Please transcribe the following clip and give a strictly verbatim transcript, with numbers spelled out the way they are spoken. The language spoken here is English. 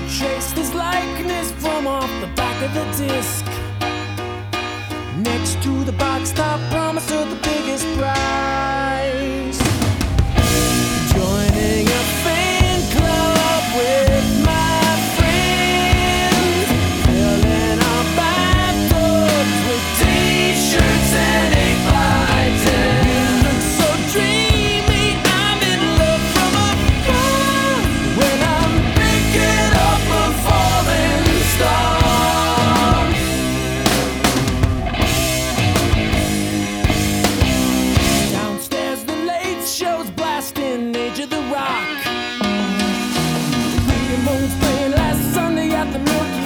Trace this likeness from off the back of the disc. Next to the box top promise of the biggest prize. Joining a fan club with my friends, filling our bathtubs with t-shirts and eight by ten. You look so dreamy, I'm in love from afar. When I'm picking up a falling star. Downstairs the late show's blasting Age of the Rock. The Green Moon's playing last Sunday at the Milky